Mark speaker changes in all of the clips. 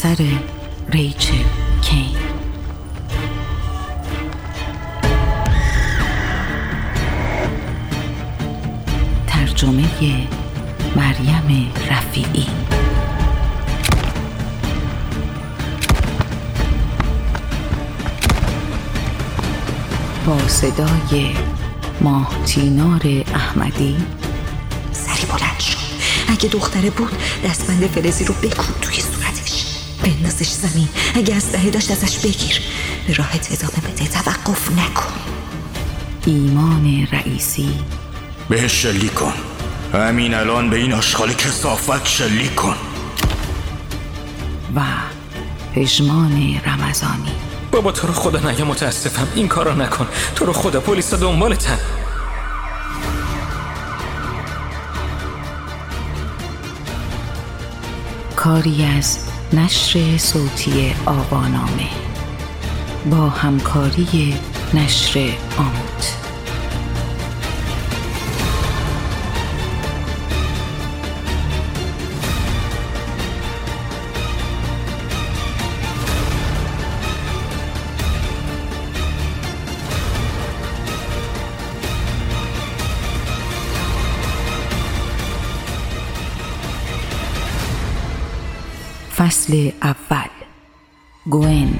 Speaker 1: اثر ریچل کین. ترجمه مریم رفیعی. با صدای ماهتینار احمدی.
Speaker 2: سری بلند شد. اگه دختره بود دستبند فلزی رو بکوب توی صورتش، بندازش زمین. اگه اسلحه داشت ازش بگیر. به راحت ادامه بده، توقف نکن.
Speaker 1: ایمان رئیسی.
Speaker 3: بهش شلیک کن. همین الان به این آشغال کثافت شلیک کن.
Speaker 1: و پژمان رمضانی.
Speaker 4: بابا تو رو خدا نگه، متاسفم، این کارو نکن. تو رو خدا پلیس دنبالتن.
Speaker 1: کاری از نشر صوتی آوانامه با همکاری نشر آموت. فصل اول. گوئن.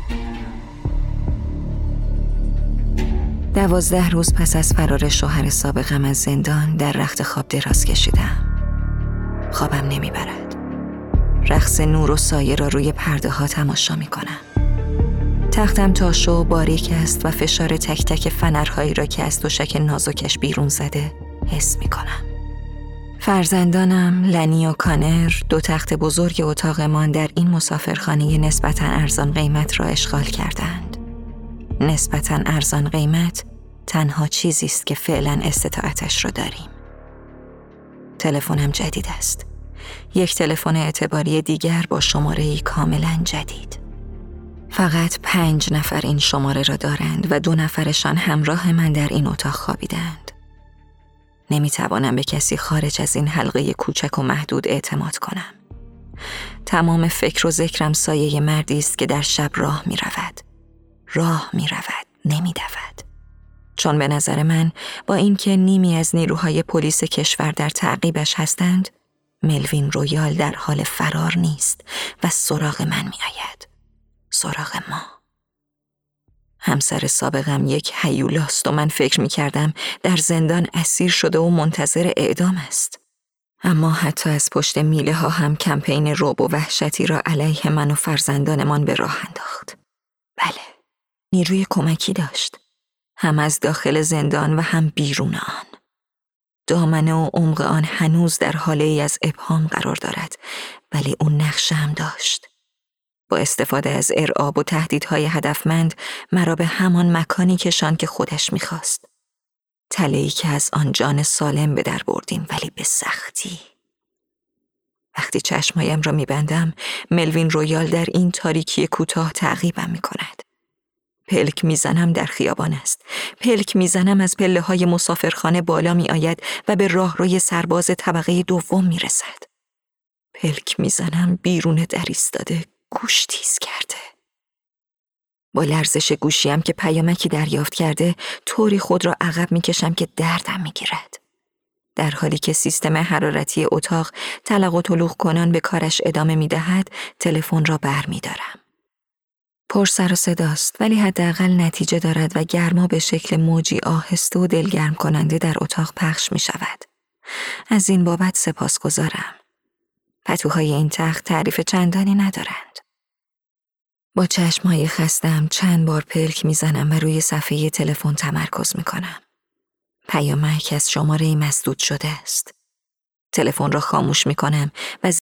Speaker 2: 12 روز پس از فرار شوهر سابقم از زندان در رخت خواب دراز کشیدم. خوابم نمیبرد. رقص نور و سایه را روی پرده ها تماشا میکنم. تختم تاشو و باریک است و فشار تک تک فنرهایی را که از تشک نازکش بیرون زده حس میکنم. فرزندانم لنی و کانر 2 تخت بزرگ اتاقمان در این مسافرخانه نسبتاً ارزان قیمت را اشغال کردند. نسبتاً ارزان قیمت تنها چیزی است که فعلاً استطاعتش را داریم. تلفنم جدید است. یک تلفن اعتباری دیگر با شماره‌ای کاملاً جدید. فقط 5 نفر این شماره را دارند و 2 نفرشان همراه من در این اتاق خوابیدند. نمیتوانم به کسی خارج از این حلقه کوچک و محدود اعتماد کنم. تمام فکر و ذکرم سایه مردی است که در شب راه می رود، نمی دود. چون به نظر من با اینکه نیمی از نیروهای پلیس کشور در تعقیبش هستند، ملوین رویال در حال فرار نیست و سراغ من می آید. سراغ ما. همسر سابقم یک هیولاست و من فکر می کردم در زندان اسیر شده و منتظر اعدام است. اما حتی از پشت میله ها هم کمپین رعب و وحشتی را علیه من و فرزندانمان به راه انداخت. بله، نیروی کمکی داشت. هم از داخل زندان و هم بیرون آن. دامنه و عمق آن هنوز در حاله ای از ابهام قرار دارد، ولی اون نقشه هم داشت. با استفاده از ارعاب و تهدیدهای هدفمند مرا به همان مکانی کشاند که خودش می‌خواست. تله‌ای که از آن جان سالم به در بردیم، ولی به سختی. وقتی چشمهایم را می‌بندم، ملوین رویال در این تاریکی کوتاه تعقیبم می‌کند. پلک میزنم در خیابان است. پلک میزنم از پله‌های مسافرخانه بالا می‌آید و به راهروی سرباز طبقه 2 می‌رسد. پلک میزنم بیرون در ایستاده، گوش تیز کرده. با لرزش گوشیم که پیامکی دریافت کرده، طوری خود را عقب میکشم که دردم میگیرد. در حالی که سیستم حرارتی اتاق تلق و تلوق کنان به کارش ادامه میدهد، تلفن را برمیدارم. پر سر و صداست، ولی حداقل نتیجه دارد و گرما به شکل موجی آهسته و دلگرم کننده در اتاق پخش می شود. از این بابت سپاسگزارم. پتوهای این تخت تعریف چندانی ندارند. با چشمهای خستم چند بار پلک میزنم و روی صفحه تلفن تمرکز میکنم. پیامک از شماره مسدود شده است. تلفن را خاموش میکنم و